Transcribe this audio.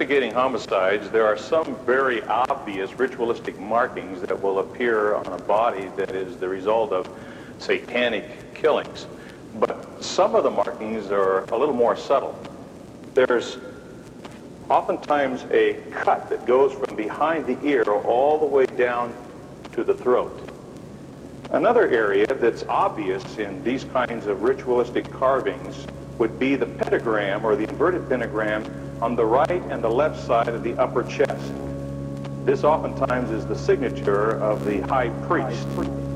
investigating homicides, there are some very obvious ritualistic markings that will appear on a body that is the result of satanic killings. But some of the markings are a little more subtle. There's oftentimes a cut that goes from behind the ear all the way down to the throat. Another area that's obvious in these kinds of ritualistic carvings would be the pentagram or the inverted pentagram on the right and the left side of the upper chest. This oftentimes is the signature of the high priest.